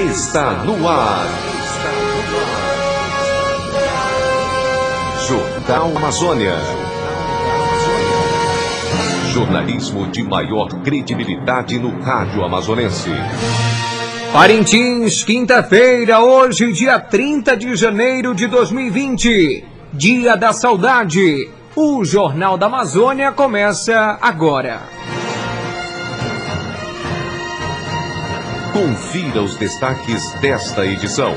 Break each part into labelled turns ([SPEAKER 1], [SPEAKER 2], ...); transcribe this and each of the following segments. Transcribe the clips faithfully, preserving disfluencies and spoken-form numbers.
[SPEAKER 1] está no ar. Jornal Amazônia. Jornalismo de maior credibilidade no rádio amazonense.
[SPEAKER 2] Parintins, quinta-feira, hoje, dia trinta de janeiro de dois mil e vinte, Dia da Saudade. O Jornal da Amazônia começa agora.
[SPEAKER 1] Confira os destaques desta edição.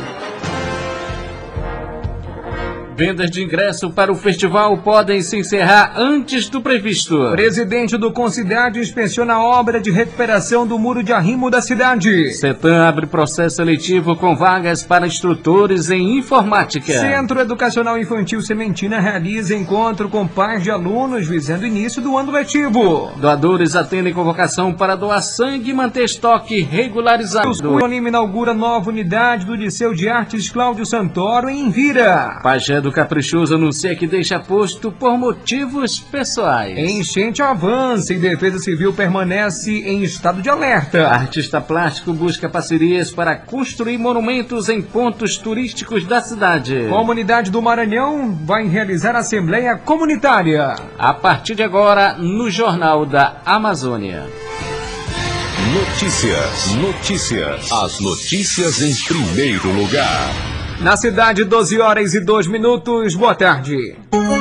[SPEAKER 3] Vendas de ingresso para o festival podem se encerrar antes do previsto.
[SPEAKER 2] Presidente do Concidade inspeciona a obra de recuperação do muro de arrimo da cidade.
[SPEAKER 3] CETAM abre processo seletivo com vagas para instrutores em informática.
[SPEAKER 2] Centro Educacional Infantil Sementina realiza encontro com pais de alunos visando o início do ano letivo.
[SPEAKER 3] Doadores atendem convocação para doar sangue e manter estoque regularizado.
[SPEAKER 2] O Unânime inaugura nova unidade do Liceu de Artes Cláudio Santoro em Vira.
[SPEAKER 3] Pajé do Caprichoso anuncia que deixa posto por motivos pessoais.
[SPEAKER 2] Enchente avança e Defesa Civil permanece em estado de alerta.
[SPEAKER 3] Artista plástico busca parcerias para construir monumentos em pontos turísticos da cidade.
[SPEAKER 2] Comunidade do Maranhão vai realizar assembleia comunitária.
[SPEAKER 3] A partir de agora, no Jornal da Amazônia.
[SPEAKER 1] Notícias, notícias. As notícias em primeiro lugar.
[SPEAKER 2] Na cidade, doze horas e dois minutos. Boa tarde.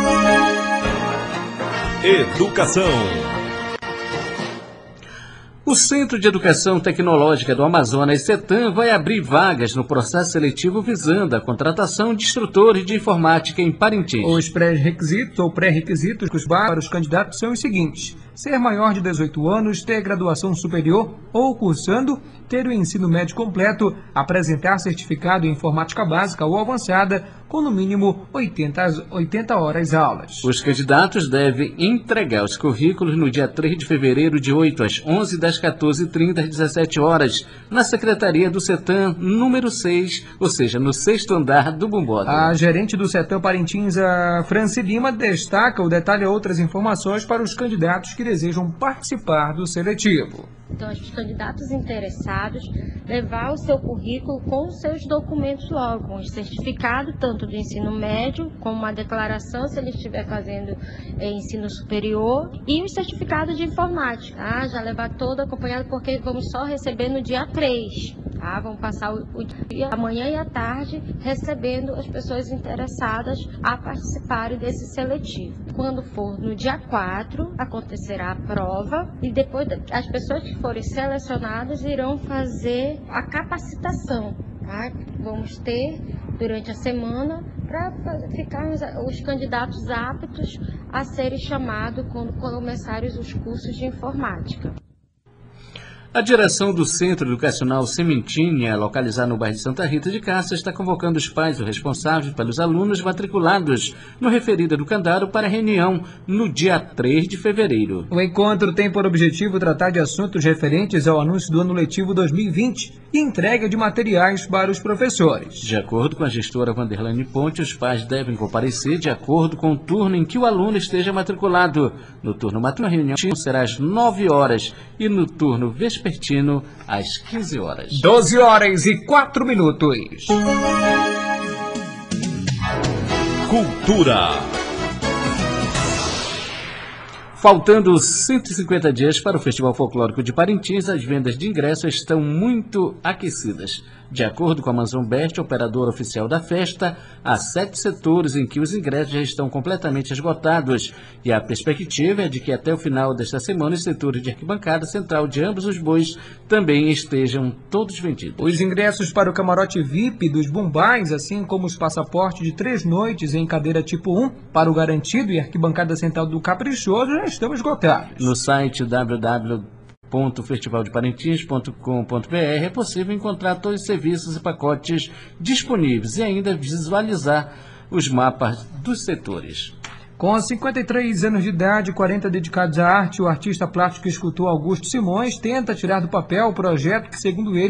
[SPEAKER 1] Educação.
[SPEAKER 3] O Centro de Educação Tecnológica do Amazonas, CETAM, vai abrir vagas no processo seletivo visando a contratação de instrutores de informática em Parintins.
[SPEAKER 2] Os pré-requisitos ou pré-requisitos para os candidatos são os seguintes: ser maior de dezoito anos, ter graduação superior ou cursando, ter o ensino médio completo, apresentar certificado em informática básica ou avançada, com no mínimo oitenta, oitenta horas aulas.
[SPEAKER 3] Os candidatos devem entregar os currículos no dia três de fevereiro, de oito às onze, das quatorze e trinta às dezessete horas, na Secretaria do CETAM, número seis, ou seja, no sexto andar do Bumbódromo.
[SPEAKER 2] A gerente do CETAM Parintins, a Franci Lima, destaca ou detalha outras informações para os candidatos que desejam participar do seletivo.
[SPEAKER 4] Então, os candidatos interessados levar o seu currículo com os seus documentos logo, com o certificado tanto do ensino médio, como uma declaração se ele estiver fazendo eh, ensino superior, e o certificado de informática, tá? Já levar todo acompanhado, porque vamos só receber no dia três, tá? Vamos passar o, o dia, a manhã e a tarde, recebendo as pessoas interessadas a participarem desse seletivo. Quando for no dia quatro, acontecerá a prova, e depois as pessoas que forem selecionadas irão fazer a capacitação, tá? Vamos ter durante a semana para ficar os candidatos aptos a serem chamados quando começarem os cursos de informática.
[SPEAKER 3] A direção do Centro Educacional Sementinha, localizado no bairro de Santa Rita de Cássia, está convocando os pais ou responsáveis pelos alunos matriculados no referido educandário para reunião no dia três de fevereiro.
[SPEAKER 2] O encontro tem por objetivo tratar de assuntos referentes ao anúncio do ano letivo dois mil e vinte e entrega de materiais para os professores.
[SPEAKER 3] De acordo com a gestora Vanderlane Ponte, os pais devem comparecer de acordo com o turno em que o aluno esteja matriculado. No turno matutino, a reunião será às nove horas e no turno vespertino Pertino, às quinze horas.
[SPEAKER 2] doze horas e quatro minutos.
[SPEAKER 1] Cultura.
[SPEAKER 3] Faltando cento e cinquenta dias para o Festival Folclórico de Parintins, as vendas de ingressos estão muito aquecidas. De acordo com a Amazon Best, operadora oficial da festa, há sete setores em que os ingressos já estão completamente esgotados e a perspectiva é de que até o final desta semana os setores de arquibancada central de ambos os bois também estejam todos vendidos.
[SPEAKER 2] Os ingressos para o camarote V I P dos Bumbais, assim como os passaportes de três noites em cadeira tipo um para o garantido e arquibancada central do Caprichoso já estão esgotados.
[SPEAKER 3] No site w w w ponto festival de parintins ponto com ponto b r é possível encontrar todos os serviços e pacotes disponíveis e ainda visualizar os mapas dos setores.
[SPEAKER 2] Com cinquenta e três anos de idade e quarenta dedicados à arte, o artista plástico e escultor Augusto Simões tenta tirar do papel o projeto que, segundo ele,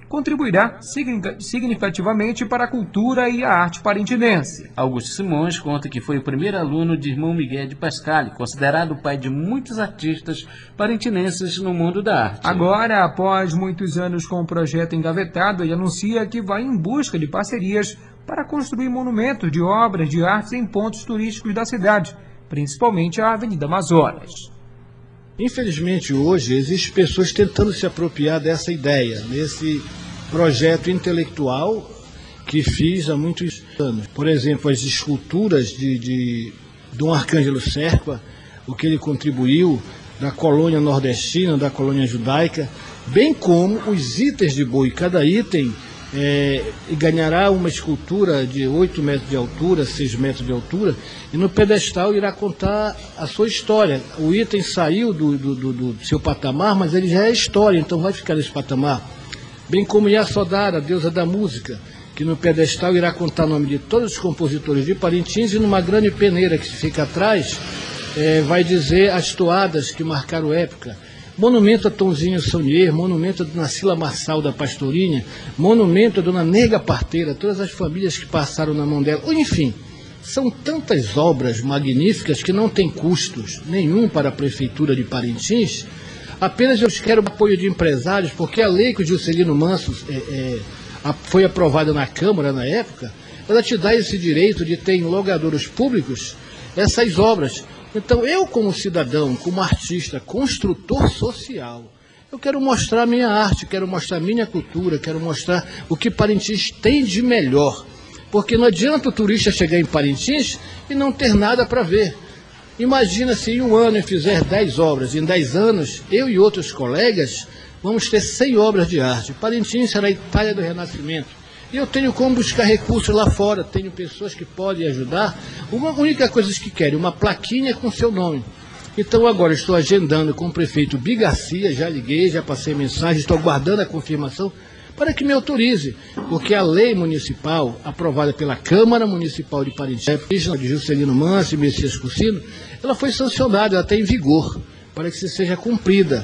[SPEAKER 2] contribuirá significativamente para a cultura e a arte parintinense.
[SPEAKER 3] Augusto Simões conta que foi o primeiro aluno de irmão Miguel de Pascale, considerado o pai de muitos artistas parintinenses no mundo da arte.
[SPEAKER 2] Agora, após muitos anos com o projeto engavetado, ele anuncia que vai em busca de parcerias para construir monumentos de obras de artes em pontos turísticos da cidade, principalmente a Avenida Amazonas.
[SPEAKER 5] Infelizmente, hoje, existem pessoas tentando se apropriar dessa ideia, desse projeto intelectual que fiz há muitos anos. Por exemplo, as esculturas de, de Dom Arcângelo Serpa, o que ele contribuiu da colônia nordestina, da colônia judaica, bem como os itens de boi. Cada item é, ganhará uma escultura de oito metros de altura, seis metros de altura, e no pedestal irá contar a sua história. O item saiu do, do, do, do seu patamar, mas ele já é história, então vai ficar nesse patamar. Bem como Yassodara, a deusa da música, que no pedestal irá contar o nome de todos os compositores de Parintins, e numa grande peneira que fica atrás, é, vai dizer as toadas que marcaram época. Monumento a Tonzinho Saunier, monumento a Dona Cila Marçal da Pastorinha, monumento a Dona Nega Parteira, todas as famílias que passaram na mão dela. Enfim, são tantas obras magníficas que não tem custos nenhum para a Prefeitura de Parintins. Apenas eu quero o apoio de empresários, porque a lei que o Juscelino Manso é, é, a, foi aprovada na Câmara na época, ela te dá esse direito de ter em logradouros públicos essas obras. Então, eu como cidadão, como artista, construtor social, eu quero mostrar a minha arte, quero mostrar a minha cultura, quero mostrar o que Parintins tem de melhor. Porque não adianta o turista chegar em Parintins e não ter nada para ver. Imagina se em um ano eu fizer dez obras, em dez anos, eu e outros colegas vamos ter cem obras de arte. Parintins será a Itália do Renascimento. E eu tenho como buscar recursos lá fora, tenho pessoas que podem ajudar. Uma única coisa que querem, uma plaquinha com seu nome. Então agora estou agendando com o prefeito Bigarcia, já liguei, já passei mensagem, estou aguardando a confirmação para que me autorize, porque a lei municipal, aprovada pela Câmara Municipal de Parintins, de Juscelino Manso e Messias Cursino, ela foi sancionada, ela está em vigor, para que seja cumprida.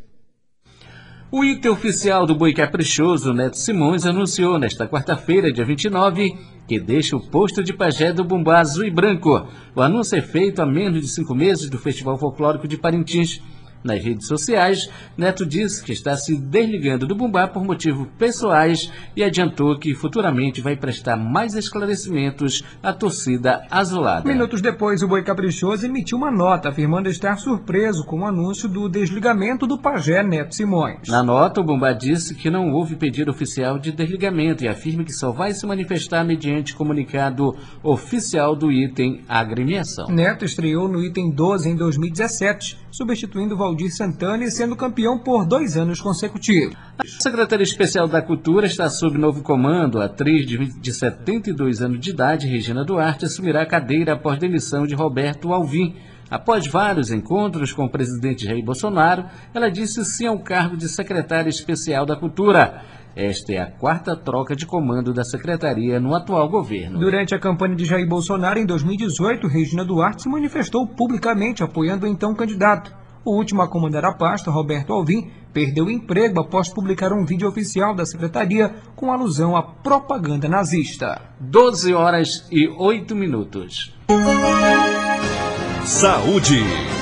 [SPEAKER 3] O item oficial do Boi Caprichoso, Neto Simões, anunciou nesta quarta-feira, dia vinte e nove, que deixa o posto de pajé do Bumbá Azul e Branco. O anúncio é feito há menos de cinco meses do Festival Folclórico de Parintins. Nas redes sociais, Neto disse que está se desligando do Bumbá por motivos pessoais e adiantou que futuramente vai prestar mais esclarecimentos à torcida azulada.
[SPEAKER 2] Minutos depois, o Boi Caprichoso emitiu uma nota afirmando estar surpreso com o anúncio do desligamento do pajé Neto Simões.
[SPEAKER 3] Na nota, o Bumbá disse que não houve pedido oficial de desligamento e afirma que só vai se manifestar mediante comunicado oficial do item agremiação.
[SPEAKER 2] Neto estreou no item doze em dois mil e dezessete, substituindo Valdir Santana e sendo campeão por dois anos consecutivos.
[SPEAKER 3] A secretária especial da Cultura está sob novo comando. A atriz de setenta e dois anos de idade, Regina Duarte, assumirá a cadeira após demissão de Roberto Alvim. Após vários encontros com o presidente Jair Bolsonaro, ela disse sim ao cargo de secretária especial da Cultura. Esta é a quarta troca de comando da secretaria no atual governo.
[SPEAKER 2] Durante a campanha de Jair Bolsonaro em dois mil e dezoito, Regina Duarte se manifestou publicamente apoiando o então candidato. O último a comandar a pasta, Roberto Alvim, perdeu o emprego após publicar um vídeo oficial da secretaria com alusão à propaganda nazista.
[SPEAKER 3] doze horas e oito minutos.
[SPEAKER 1] Saúde.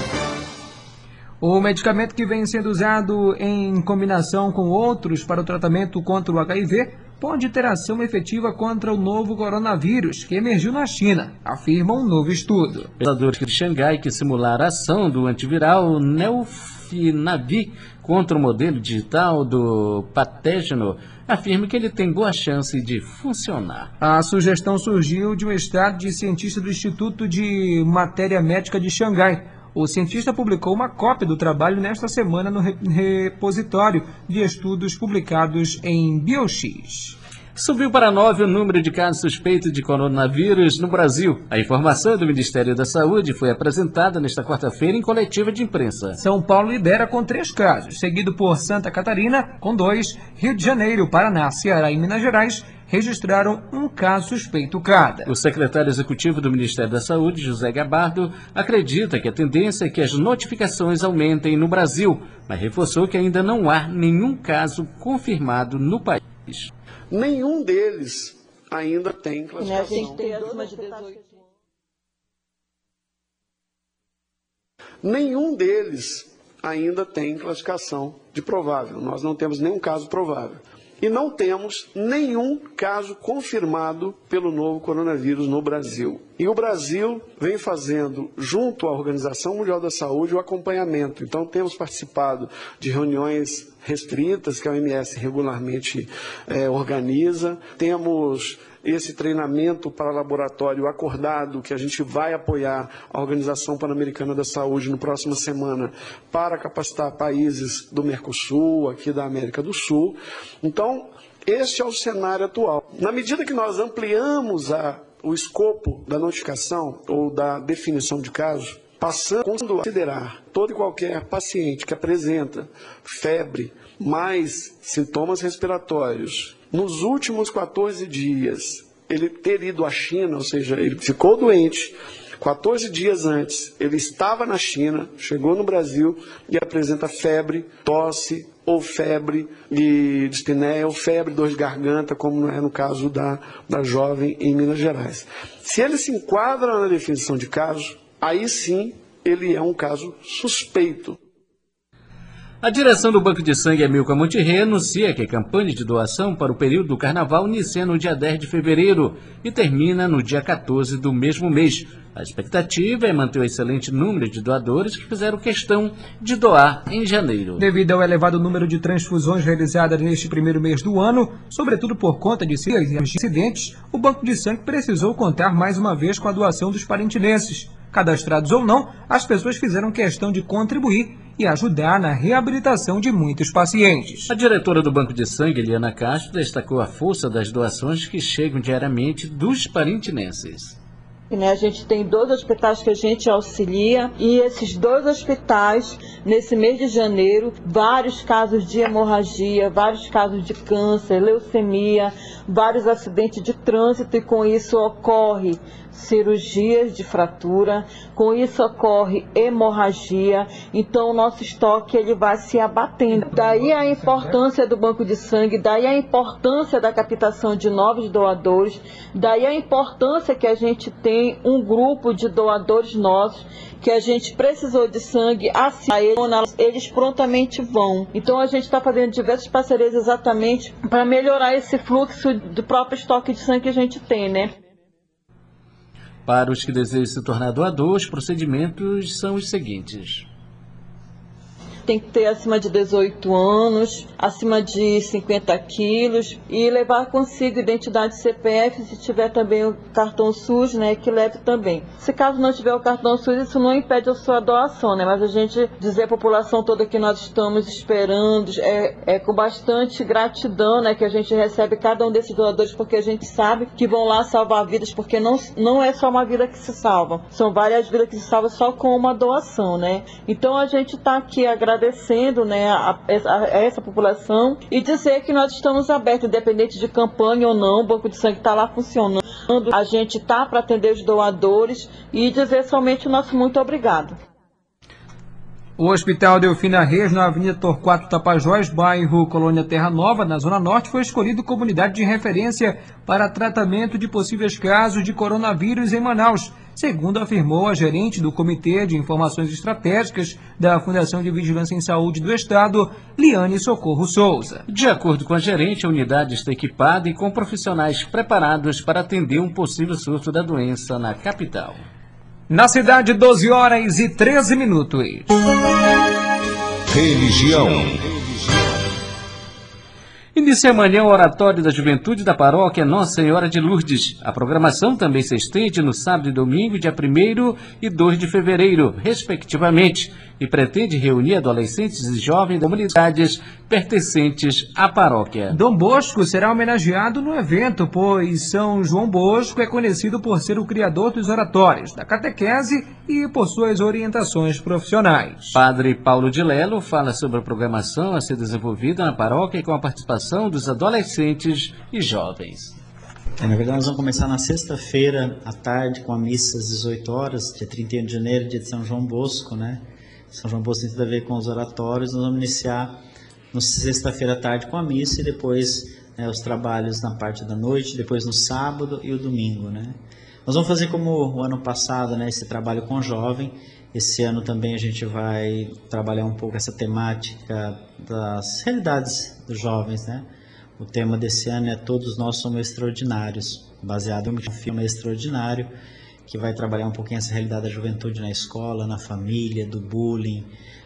[SPEAKER 2] O medicamento que vem sendo usado em combinação com outros para o tratamento contra o H I V pode ter ação efetiva contra o novo coronavírus que emergiu na China, afirma um novo estudo.
[SPEAKER 3] Pesquisadores de Xangai que simularam a ação do antiviral Nelfinavir contra o modelo digital do patógeno afirma que ele tem boa chance de funcionar.
[SPEAKER 2] A sugestão surgiu de um estado de cientista do Instituto de Matéria Médica de Xangai. O cientista publicou uma cópia do trabalho nesta semana no repositório de estudos publicados em BioX.
[SPEAKER 3] Subiu para nove o número de casos suspeitos de coronavírus no Brasil. A informação do Ministério da Saúde foi apresentada nesta quarta-feira em coletiva de imprensa.
[SPEAKER 2] São Paulo lidera com três casos, seguido por Santa Catarina, com dois, Rio de Janeiro, Paraná, Ceará e Minas Gerais registraram um caso suspeito cada.
[SPEAKER 3] O secretário executivo do Ministério da Saúde, José Gabardo, acredita que a tendência é que as notificações aumentem no Brasil, mas reforçou que ainda não há nenhum caso confirmado no país.
[SPEAKER 6] Nenhum deles ainda tem classificação. Nenhum deles ainda tem classificação de provável. Nós não temos nenhum caso provável. E não temos nenhum caso confirmado pelo novo coronavírus no Brasil. E o Brasil vem fazendo, junto à Organização Mundial da Saúde, o acompanhamento. Então, temos participado de reuniões restritas, que a O M S regularmente é, organiza. Temos esse treinamento para laboratório acordado, que a gente vai apoiar a Organização Pan-Americana da Saúde no próxima semana, para capacitar países do Mercosul, aqui da América do Sul. Então, este é o cenário atual. Na medida que nós ampliamos a, o escopo da notificação ou da definição de caso, passando a considerar todo e qualquer paciente que apresenta febre, mais sintomas respiratórios, nos últimos quatorze dias, ele ter ido à China, ou seja, ele ficou doente, quatorze dias antes, ele estava na China, chegou no Brasil e apresenta febre, tosse, ou febre de dispneia, ou febre, dor de garganta, como é no caso da, da jovem em Minas Gerais. Se ele se enquadra na definição de caso, aí sim ele é um caso suspeito.
[SPEAKER 3] A direção do Banco de Sangue Amilcar Monterrey anuncia que a campanha de doação para o período do Carnaval inicia no dia dez de fevereiro e termina no dia quatorze do mesmo mês. A expectativa é manter o excelente número de doadores que fizeram questão de doar em janeiro.
[SPEAKER 2] Devido ao elevado número de transfusões realizadas neste primeiro mês do ano, sobretudo por conta de acidentes, o Banco de Sangue precisou contar mais uma vez com a doação dos parintinenses. Cadastrados ou não, as pessoas fizeram questão de contribuir e ajudar na reabilitação de muitos pacientes.
[SPEAKER 3] A diretora do Banco de Sangue, Eliana Castro, destacou a força das doações que chegam diariamente dos parintinenses.
[SPEAKER 7] A gente tem dois hospitais que a gente auxilia e esses dois hospitais, nesse mês de janeiro, vários casos de hemorragia, vários casos de câncer, leucemia, vários acidentes de trânsito e com isso ocorre cirurgias de fratura, com isso ocorre hemorragia, então o nosso estoque ele vai se abatendo. Daí a importância do banco de sangue, daí a importância da captação de novos doadores, daí a importância que a gente tem um grupo de doadores nossos, que a gente precisou de sangue, assim, eles prontamente vão. Então a gente está fazendo diversas parcerias exatamente para melhorar esse fluxo do próprio estoque de sangue que a gente tem, né?
[SPEAKER 3] Para os que desejam se tornar doador, os procedimentos são os seguintes.
[SPEAKER 7] Tem que ter acima de dezoito anos, acima de cinquenta quilos e levar consigo identidade C P F, se tiver também o cartão SUS, né, que leve também. Se caso não tiver o cartão SUS, isso não impede a sua doação, né, mas a gente dizer à população toda que nós estamos esperando, é, é com bastante gratidão, né, que a gente recebe cada um desses doadores, porque a gente sabe que vão lá salvar vidas, porque não, não é só uma vida que se salva, são várias vidas que se salvam só com uma doação, né. Então a gente está aqui agradecendo agradecendo, né, a, a, a essa população e dizer que nós estamos abertos, independente de campanha ou não, o Banco de Sangue está lá funcionando, a gente está para atender os doadores e dizer somente o nosso muito obrigado.
[SPEAKER 2] O Hospital Delfina Reis, na Avenida Torquato Tapajós, bairro Colônia Terra Nova, na Zona Norte, foi escolhido como unidade de referência para tratamento de possíveis casos de coronavírus em Manaus, segundo afirmou a gerente do Comitê de Informações Estratégicas da Fundação de Vigilância em Saúde do Estado, Liane Socorro Souza.
[SPEAKER 3] De acordo com a gerente, a unidade está equipada e com profissionais preparados para atender um possível surto da doença na capital.
[SPEAKER 2] Na cidade, doze horas e treze minutos.
[SPEAKER 1] Religião.
[SPEAKER 3] Inicia amanhã o Oratório da Juventude da Paróquia Nossa Senhora de Lourdes. A programação também se estende no sábado e domingo, dia primeiro e dois de fevereiro, respectivamente, e pretende reunir adolescentes e jovens de comunidades pertencentes à paróquia.
[SPEAKER 2] Dom Bosco será homenageado no evento, pois São João Bosco é conhecido por ser o criador dos oratórios, da catequese e por suas orientações profissionais.
[SPEAKER 3] Padre Paulo de Lelo fala sobre a programação a ser desenvolvida na paróquia com a participação dos adolescentes e jovens.
[SPEAKER 8] É, na verdade, nós vamos começar na sexta-feira à tarde com a missa às dezoito horas, dia trinta e um de janeiro, dia de São João Bosco, né? São João Bosco tem tudo a ver com os oratórios. Nós vamos iniciar na sexta-feira à tarde com a missa e depois né, os trabalhos na parte da noite, depois no sábado e o domingo, né? Nós vamos fazer como o ano passado, né, esse trabalho com jovem. Esse ano também a gente vai trabalhar um pouco essa temática das realidades dos jovens, né? O tema desse ano é Todos Nós Somos Extraordinários, baseado em um filme extraordinário, que vai trabalhar um pouquinho essa realidade da juventude na escola, na família, do bullying,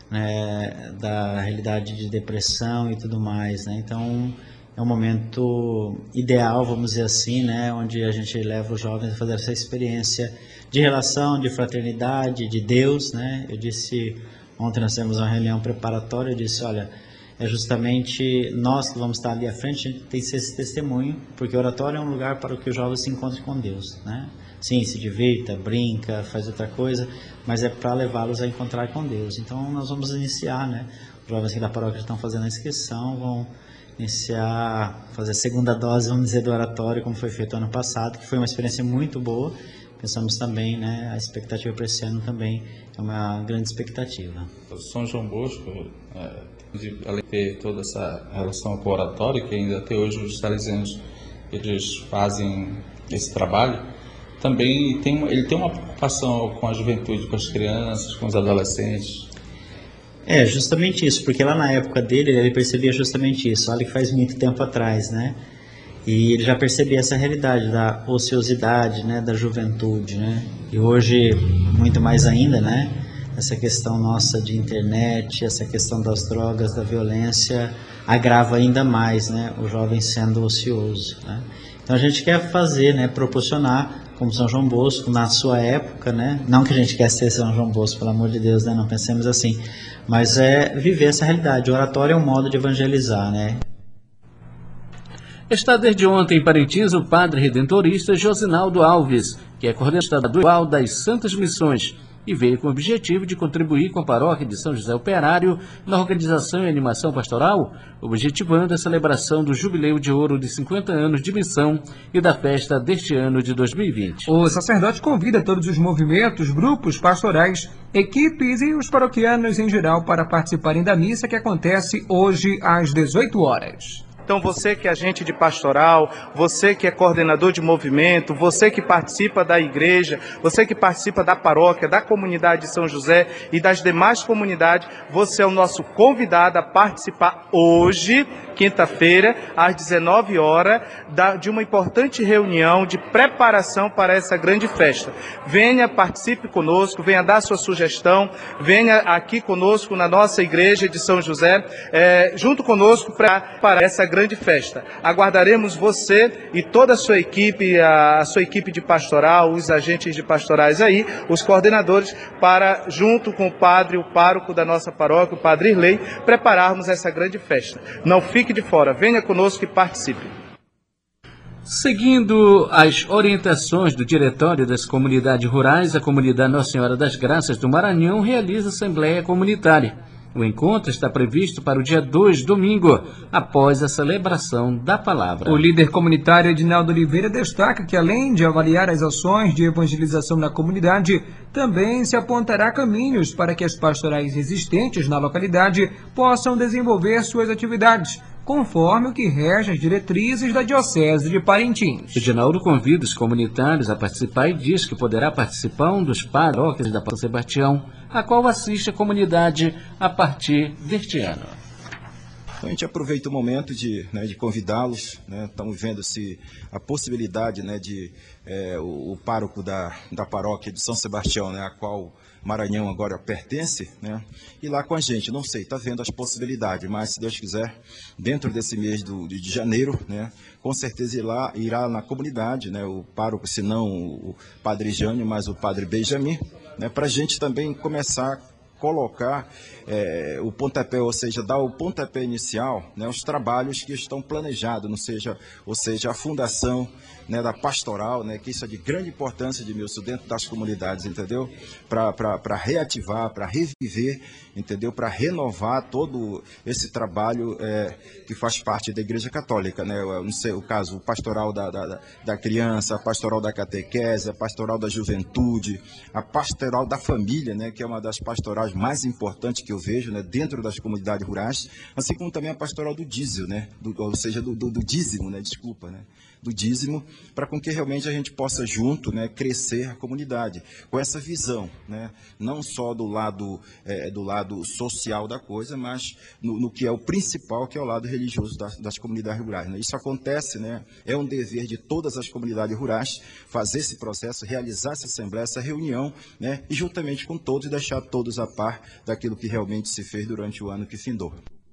[SPEAKER 8] né, da realidade de depressão e tudo mais, né? Então, é um momento ideal, vamos dizer assim, né, onde a gente leva os jovens a fazer essa experiência de relação, de fraternidade, de Deus, né? Eu disse, ontem nós tivemos uma reunião preparatória, eu disse, olha, é justamente nós que vamos estar ali à frente, a gente tem que ser esse testemunho, porque o oratório é um lugar para que o jovem se encontre com Deus, né? Sim, se divirta, brinca, faz outra coisa, mas é para levá-los a encontrar com Deus. Então nós vamos iniciar, né? Os jovens aqui da paróquia estão fazendo a inscrição, vão iniciar, fazer a segunda dose, vamos dizer, do oratório, como foi feito ano passado, que foi uma experiência muito boa. Pensamos também, né, a expectativa para esse ano também é uma grande expectativa.
[SPEAKER 9] São João Bosco, é, além de ter toda essa relação com o oratório, que ainda até hoje os salesianos eles fazem esse trabalho, também tem, ele tem uma preocupação com a juventude, com as crianças, com os adolescentes.
[SPEAKER 8] É, justamente isso, porque lá na época dele, ele percebia justamente isso, olha que faz muito tempo atrás, né? E ele já percebia essa realidade da ociosidade, né, da juventude, né? E hoje, muito mais ainda, né? Essa questão nossa de internet, essa questão das drogas, da violência, agrava ainda mais, né? O jovem sendo ocioso, né? Então a gente quer fazer, né, proporcionar, como São João Bosco, na sua época, né? Não que a gente quer ser São João Bosco, pelo amor de Deus, né? Não pensemos assim. Mas é viver essa realidade. O oratório é um modo de evangelizar, né?
[SPEAKER 3] Está desde ontem em Parintins o padre redentorista Josinaldo Alves, que é coordenador estadual das Santas Missões, e veio com o objetivo de contribuir com a paróquia de São José Operário na organização e animação pastoral, objetivando a celebração do Jubileu de Ouro de cinquenta anos de missão e da festa deste ano de dois mil e vinte.
[SPEAKER 2] O sacerdote convida todos os movimentos, grupos pastorais, equipes e os paroquianos em geral para participarem da missa que acontece hoje às dezoito horas.
[SPEAKER 10] Então você que é agente de pastoral, você que é coordenador de movimento, você que participa da igreja, você que participa da paróquia, da comunidade de São José e das demais comunidades, você é o nosso convidado a participar hoje, quinta-feira, às dezenove horas, de uma importante reunião de preparação para essa grande festa. Venha, participe conosco, venha dar sua sugestão, venha aqui conosco na nossa igreja de São José, é, junto conosco pra, para essa grande grande festa. Aguardaremos você e toda a sua equipe, a sua equipe de pastoral, os agentes de pastorais aí, os coordenadores, para, junto com o padre, o pároco da nossa paróquia, o padre Irley, prepararmos essa grande festa. Não fique de fora, venha conosco e participe.
[SPEAKER 3] Seguindo as orientações do Diretório das Comunidades Rurais, a Comunidade Nossa Senhora das Graças do Maranhão realiza Assembleia Comunitária. O encontro está previsto para o dia dois, domingo, após a celebração da palavra.
[SPEAKER 2] O líder comunitário Edinaldo Oliveira destaca que, além de avaliar as ações de evangelização na comunidade, também se apontará caminhos para que as pastorais existentes na localidade possam desenvolver suas atividades, conforme o que rege as diretrizes da Diocese de Parintins.
[SPEAKER 3] Edinaldo convida os comunitários a participar e diz que poderá participar um dos paróquias da São Sebastião, a qual assiste a comunidade a partir deste ano.
[SPEAKER 11] Então a gente aproveita o momento de, né, de convidá-los, né, estamos vendo se a possibilidade, né, de é, o, o pároco da, da paróquia de São Sebastião, né, a qual Maranhão agora pertence, né, ir lá com a gente. Não sei, está vendo as possibilidades, mas se Deus quiser, dentro desse mês do, de janeiro, né, com certeza ir lá, irá na comunidade, né, o pároco, se não o padre Jânio, mas o padre Benjamin, né, para a gente também começar colocar é, o pontapé, ou seja, dar o pontapé inicial, né, os trabalhos que estão planejados, não seja, ou seja, a fundação, né, da pastoral, né, que isso é de grande importância, Edmilson, dentro das comunidades, entendeu? Para reativar, para reviver, entendeu? Para renovar todo esse trabalho é, que faz parte da Igreja Católica, né? Eu não sei o caso, o pastoral da, da, da criança, a pastoral da catequese, a pastoral da juventude, a pastoral da família, né, que é uma das pastorais mais importantes que eu vejo, né, dentro das comunidades rurais, assim como também a pastoral do dízimo, né, do, ou seja, do, do, do dízimo, né, desculpa, né, do dízimo, para com que realmente a gente possa junto, né, crescer a comunidade, com essa visão, né, não só do lado, é, do lado social da coisa, mas no, no que é o principal, que é o lado religioso das, das comunidades rurais, né. Isso acontece, né, é um dever de todas as comunidades rurais fazer esse processo, realizar essa assembleia, essa reunião, né, e juntamente com todos deixar todos a par daquilo que realmente se fez durante o ano que findou.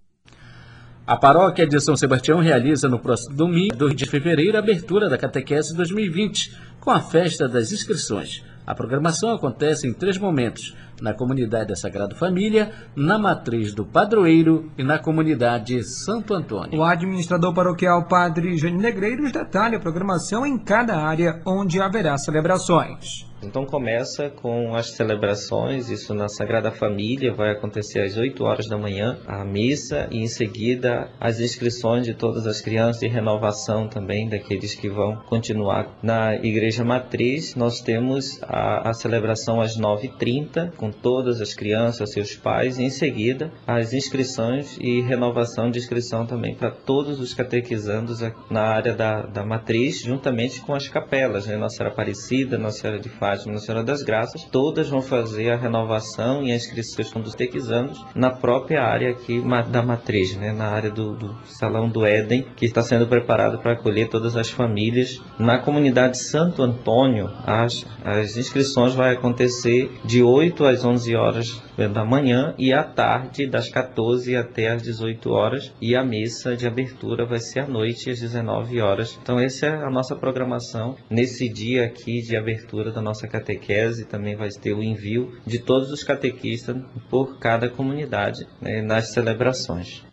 [SPEAKER 3] A paróquia de São Sebastião realiza no próximo domingo, dois de fevereiro, a abertura da Catequese dois mil e vinte, com a festa das inscrições. A programação acontece em três momentos: na comunidade da Sagrada Família, na matriz do Padroeiro e na comunidade Santo Antônio.
[SPEAKER 2] O administrador paroquial Padre Jânio Negreiros detalha a programação em cada área onde haverá celebrações.
[SPEAKER 12] Então começa com as celebrações, isso na Sagrada Família, vai acontecer às oito horas da manhã, a missa, e em seguida as inscrições de todas as crianças e renovação também daqueles que vão continuar. Na Igreja Matriz nós temos a, a celebração às nove e trinta, com todas as crianças, seus pais, e em seguida as inscrições e renovação de inscrição também para todos os catequizandos na área da, da Matriz, juntamente com as capelas, né? Nossa Senhora Aparecida, Nossa Senhora de Fátima, Nossa Senhora das Graças, todas vão fazer a renovação e a inscrição dos catequizandos na própria área aqui da Matriz, né? Na área do, do Salão do Éden, que está sendo preparado para acolher todas as famílias. Na comunidade Santo Antônio, as, as inscrições vão acontecer de oito às onze horas da manhã e à tarde, das quatorze até às dezoito horas, e a missa de abertura vai ser à noite, às dezenove horas. Então essa é a nossa programação nesse dia aqui de abertura da nossa catequese. Também vai ter o envio de todos os catequistas por cada comunidade, né, nas celebrações.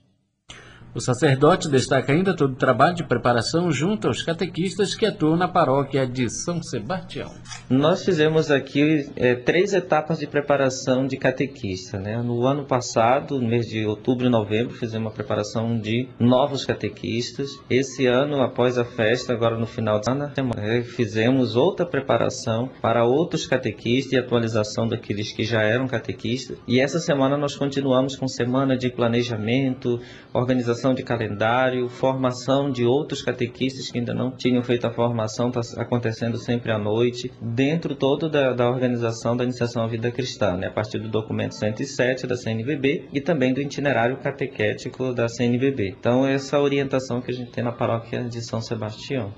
[SPEAKER 3] O sacerdote destaca ainda todo o trabalho de preparação junto aos catequistas que atuam na paróquia de São Sebastião.
[SPEAKER 12] Nós fizemos aqui é, três etapas de preparação de catequista, né? No ano passado, no mês de outubro e novembro, fizemos uma preparação de novos catequistas. Esse ano, após a festa, agora no final de semana, é, fizemos outra preparação para outros catequistas e atualização daqueles que já eram catequistas. E essa semana nós continuamos com semana de planejamento, organização de calendário, formação de outros catequistas que ainda não tinham feito a formação, está acontecendo sempre à noite, dentro todo da, da organização da iniciação à vida cristã, né, a partir do documento cento e sete da C N B B e também do itinerário catequético da C N B B. Então, essa orientação que a gente tem na paróquia de São Sebastião.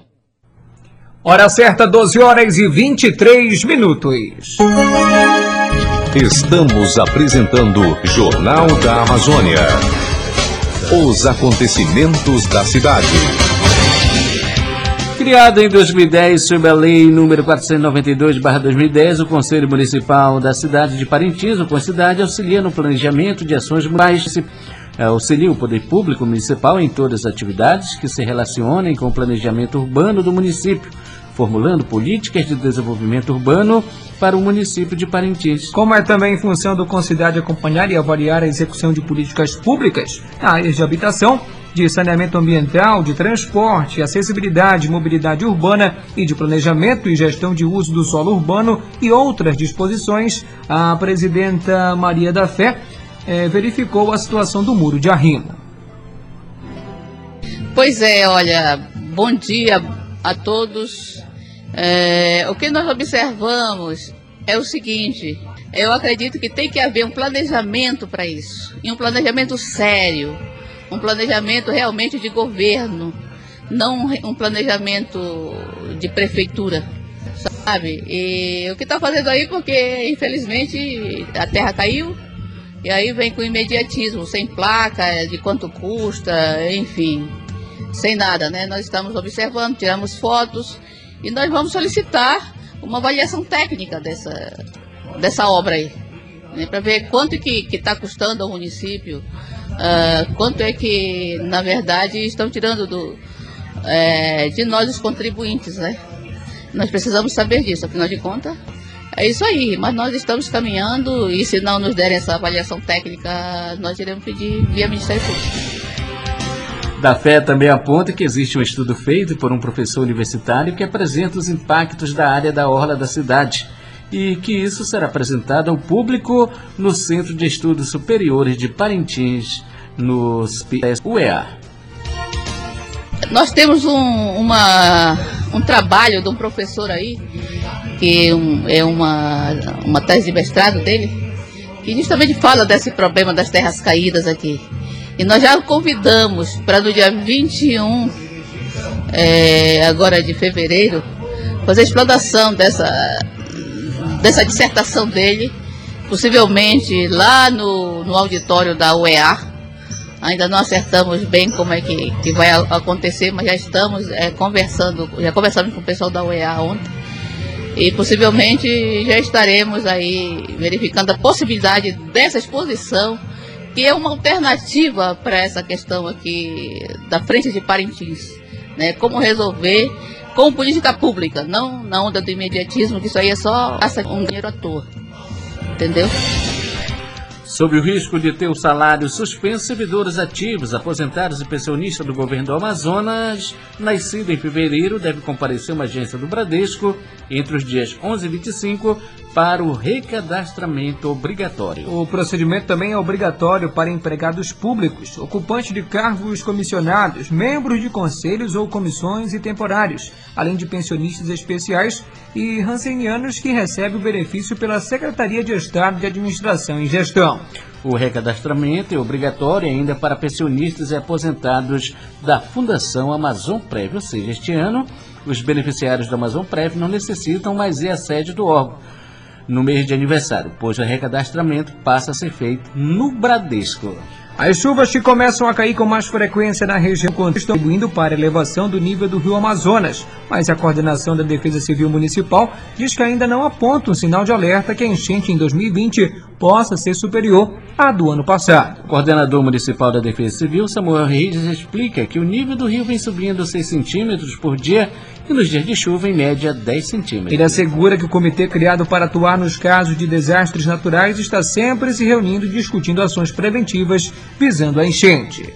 [SPEAKER 2] Hora certa, doze horas e vinte e três minutos.
[SPEAKER 1] Estamos apresentando Jornal da Amazônia. Os acontecimentos da cidade.
[SPEAKER 3] Criada em dois mil e dez sob a Lei número quatrocentos e noventa e dois barra dois mil e dez, o Conselho Municipal da cidade de Parintins, o Concidade, auxilia no planejamento de ações municipais, auxilia o poder público municipal em todas as atividades que se relacionem com o planejamento urbano do município, formulando políticas de desenvolvimento urbano para o município de Parintins.
[SPEAKER 2] Como é também função do Concidade acompanhar e avaliar a execução de políticas públicas na área de habitação, de saneamento ambiental, de transporte, acessibilidade, mobilidade urbana e de planejamento e gestão de uso do solo urbano e outras disposições, a presidenta Maria da Fé eh, verificou a situação do Muro de Arrimo.
[SPEAKER 13] Pois é, olha, bom dia a todos. É, o que nós observamos é o seguinte: eu acredito que tem que haver um planejamento para isso, e um planejamento sério, um planejamento realmente de governo, não um planejamento de prefeitura, sabe? E o que está fazendo aí, porque infelizmente a terra caiu, e aí vem com imediatismo, sem placa, de quanto custa, enfim, sem nada, né? Nós estamos observando, tiramos fotos, e nós vamos solicitar uma avaliação técnica dessa, dessa obra aí. né, para ver quanto que está custando ao município, uh, quanto é que, na verdade, estão tirando do, é, de nós os contribuintes, né? Nós precisamos saber disso, afinal de contas, é isso aí, mas nós estamos caminhando e se não nos derem essa avaliação técnica, nós iremos pedir via Ministério Público.
[SPEAKER 3] Da Fé também aponta que existe um estudo feito por um professor universitário que apresenta os impactos da área da orla da cidade e que isso será apresentado ao público no Centro de Estudos Superiores de Parintins, no U E A.
[SPEAKER 13] Nós temos um, uma, um trabalho de um professor aí, que um, é uma, uma tese de mestrado dele, que justamente fala desse problema das terras caídas aqui. E nós já o convidamos para no dia vinte e um, é, agora de fevereiro, fazer a exploração dessa, dessa dissertação dele, possivelmente lá no, no auditório da U E A. Ainda não acertamos bem como é que, que vai acontecer, mas já estamos é, conversando, já conversamos com o pessoal da U E A ontem. E possivelmente já estaremos aí verificando a possibilidade dessa exposição, que é uma alternativa para essa questão aqui da frente de Parintins, né? Como resolver com política pública, não na onda do imediatismo, que isso aí é só um dinheiro à toa, entendeu?
[SPEAKER 3] Sob o risco de ter o salário suspenso, servidores ativos, aposentados e pensionistas do governo do Amazonas, nascido em fevereiro, deve comparecer uma agência do Bradesco entre os dias onze e vinte e cinco para o recadastramento obrigatório.
[SPEAKER 2] O procedimento também é obrigatório para empregados públicos, ocupantes de cargos comissionados, membros de conselhos ou comissões e temporários, além de pensionistas especiais e rancenianos que recebem o benefício pela Secretaria de Estado de Administração e Gestão.
[SPEAKER 3] O recadastramento é obrigatório ainda para pensionistas e aposentados da Fundação Amazonprev, ou seja, este ano os beneficiários do Amazonprev não necessitam mais ir à sede do órgão no mês de aniversário, pois o recadastramento passa a ser feito no Bradesco.
[SPEAKER 2] As chuvas que começam a cair com mais frequência na região estão contribuindo para a elevação do nível do rio Amazonas, mas a coordenação da Defesa Civil Municipal diz que ainda não aponta um sinal de alerta que a enchente em dois mil e vinte possa ser superior à do ano passado.
[SPEAKER 3] O coordenador municipal da Defesa Civil, Samuel Reis, explica que o nível do rio vem subindo seis centímetros por dia e nos dias de chuva, em média, dez centímetros.
[SPEAKER 2] Ele assegura que o comitê criado para atuar nos casos de desastres naturais está sempre se reunindo e discutindo ações preventivas visando a enchente.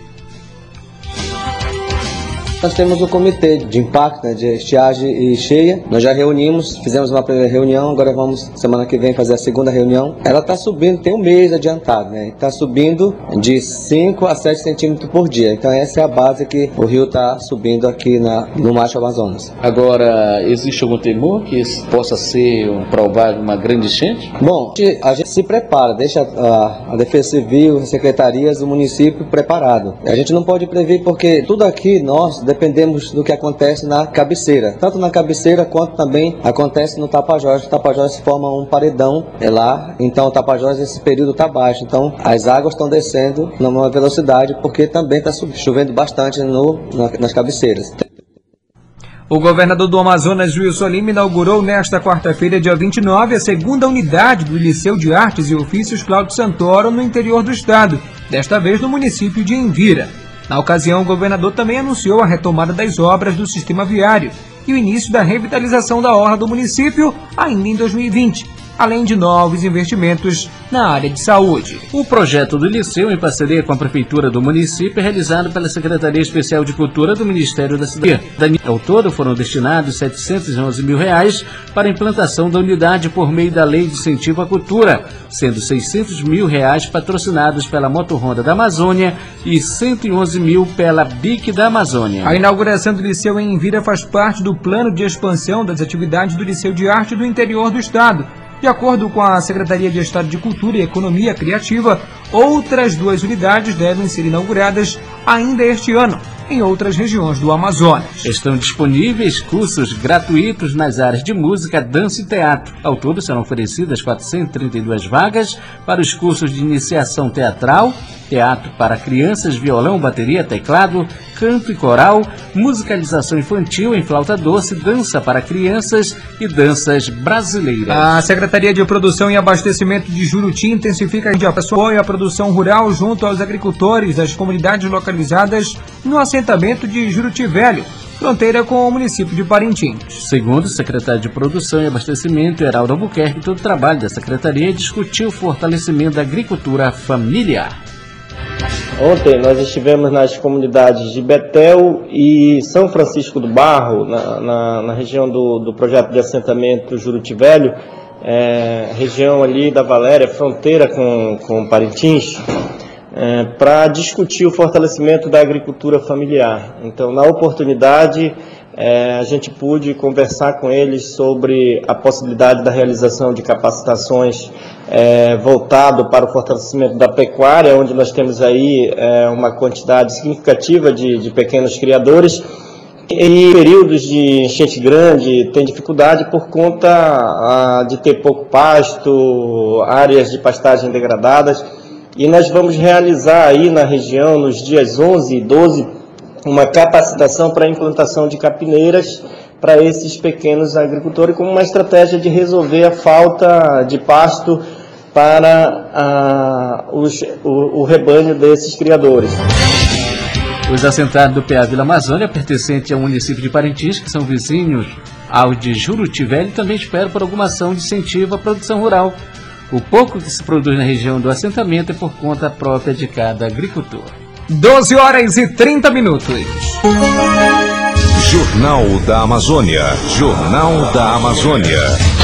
[SPEAKER 14] Nós temos o comitê de impacto, né, de estiagem e cheia. Nós já reunimos, fizemos uma primeira reunião, agora vamos, semana que vem, fazer a segunda reunião. Ela está subindo, tem um mês adiantado, né? Está subindo de cinco a sete centímetros por dia. Então essa é a base que o rio está subindo aqui na, no Macho Amazonas.
[SPEAKER 3] Agora, existe algum temor que isso possa ser um provável uma grande enchente?
[SPEAKER 14] Bom, a gente se prepara, deixa a, a Defesa Civil, as secretarias do município preparado. A gente não pode prever porque tudo aqui, nós dependemos do que acontece na cabeceira, tanto na cabeceira quanto também acontece no Tapajós. O Tapajós forma um paredão é lá, então o Tapajós nesse período está baixo, então as águas estão descendo numa velocidade porque também está chovendo bastante no, na, nas cabeceiras.
[SPEAKER 2] O governador do Amazonas, Wilson Lima, inaugurou nesta quarta-feira, dia vinte e nove, a segunda unidade do Liceu de Artes e Ofícios Cláudio Santoro no interior do estado, desta vez no município de Envira. Na ocasião, o governador também anunciou a retomada das obras do sistema viário e o início da revitalização da orla do município ainda em dois mil e vinte, além de novos investimentos na área de saúde.
[SPEAKER 3] O projeto do Liceu, em parceria com a Prefeitura do município, é realizado pela Secretaria Especial de Cultura do Ministério da Cidadania. Ao todo, foram destinados setecentos e onze mil reais para a implantação da unidade por meio da Lei de Incentivo à Cultura, sendo seiscentos mil reais patrocinados pela Motorronda da Amazônia e cento e onze mil pela B I C da Amazônia.
[SPEAKER 2] A inauguração do Liceu em Envira faz parte do plano de expansão das atividades do Liceu de Arte do interior do estado. De acordo com a Secretaria de Estado de Cultura e Economia Criativa, outras duas unidades devem ser inauguradas ainda este ano. em outras regiões do Amazonas.
[SPEAKER 3] Estão disponíveis cursos gratuitos nas áreas de música, dança e teatro. Ao todo serão oferecidas quatrocentas e trinta e duas vagas para os cursos de iniciação teatral, teatro para crianças, violão, bateria, teclado, canto e coral, musicalização infantil em flauta doce, dança para crianças e danças brasileiras.
[SPEAKER 2] A Secretaria de Produção e Abastecimento de Juruti intensifica de apoio à produção rural junto aos agricultores das comunidades localizadas no assentamento de Juruti Velho, fronteira com o município de Parintins.
[SPEAKER 3] Segundo o secretário de Produção e Abastecimento, Heraldo Albuquerque, todo o trabalho da Secretaria discutiu o fortalecimento da agricultura familiar.
[SPEAKER 15] Ontem nós estivemos nas comunidades de Betel e São Francisco do Barro, na, na, na região do, do projeto de assentamento Juruti Velho, é, região ali da Valéria, fronteira com, com Parintins, é, para discutir o fortalecimento da agricultura familiar. Então, na oportunidade, é, a gente pôde conversar com eles sobre a possibilidade da realização de capacitações É, voltado para o fortalecimento da pecuária, onde nós temos aí é, uma quantidade significativa de, de pequenos criadores. Em períodos de enchente grande, tem dificuldade por conta a, de ter pouco pasto, áreas de pastagem degradadas. E nós vamos realizar aí na região, nos dias onze e doze, uma capacitação para a implantação de capineiras para esses pequenos agricultores, como uma estratégia de resolver a falta de pasto para ah, os, o, o rebanho desses criadores.
[SPEAKER 3] Os assentados do P A Vila Amazônia, pertencente ao município de Parintins, que são vizinhos ao de Juruti Velho, também esperam por alguma ação de incentivo à produção rural. O pouco que se produz na região do assentamento é por conta própria de cada agricultor.
[SPEAKER 2] doze horas e trinta minutos.
[SPEAKER 1] Jornal da Amazônia. Jornal da Amazônia.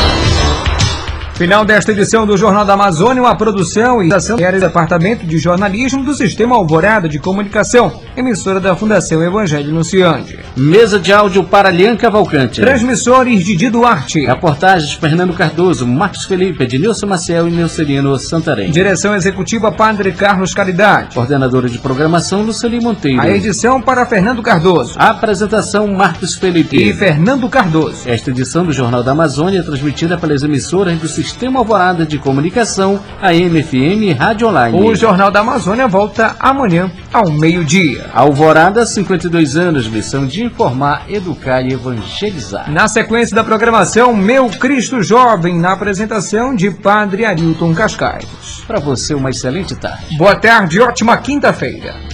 [SPEAKER 2] Final desta edição do Jornal da Amazônia, uma produção e ação do Departamento de Jornalismo do Sistema Alvorada de Comunicação, emissora da Fundação Evangelho Anunciante.
[SPEAKER 3] Mesa de áudio para Lian Cavalcante.
[SPEAKER 2] Transmissores Didi Duarte.
[SPEAKER 3] Reportagens Fernando Cardoso, Marcos Felipe, Ednilson Maciel e Neucelino Santarém.
[SPEAKER 2] Direção Executiva Padre Carlos Caridade.
[SPEAKER 3] Coordenadora de Programação Luceli Monteiro.
[SPEAKER 2] A edição para Fernando Cardoso.
[SPEAKER 3] A apresentação Marcos Felipe
[SPEAKER 2] e Fernando Cardoso.
[SPEAKER 3] Esta edição do Jornal da Amazônia é transmitida pelas emissoras do Sistema Sistema Alvorada de Comunicação, A M F M e Rádio Online.
[SPEAKER 2] O Jornal da Amazônia volta amanhã ao meio-dia.
[SPEAKER 3] Alvorada, cinquenta e dois anos, missão de informar, educar e evangelizar.
[SPEAKER 2] Na sequência da programação, Meu Cristo Jovem, na apresentação de Padre Arilton Cascais.
[SPEAKER 3] Para você, uma excelente tarde.
[SPEAKER 2] Boa tarde e ótima quinta-feira.